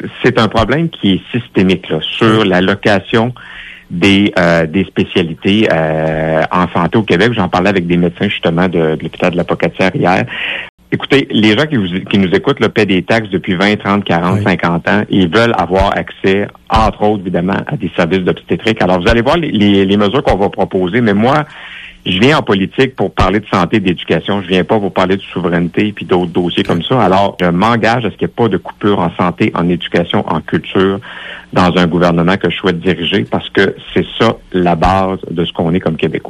c'est un problème qui est systémique là, sur la location des spécialités en santé au Québec. J'en parlais avec des médecins justement de l'hôpital de la Pocatière hier. Écoutez, les gens qui nous écoutent là, paient des taxes depuis 20, 30, 40, 50 ans. Ils veulent avoir accès, entre autres, évidemment, à des services d'obstétrique. Alors, vous allez voir les mesures qu'on va proposer, mais moi, je viens en politique pour parler de santé et d'éducation. Je viens pas pour parler de souveraineté puis d'autres dossiers comme ça. Alors, je m'engage à ce qu'il n'y ait pas de coupure en santé, en éducation, en culture dans un gouvernement que je souhaite diriger parce que c'est ça la base de ce qu'on est comme Québécois.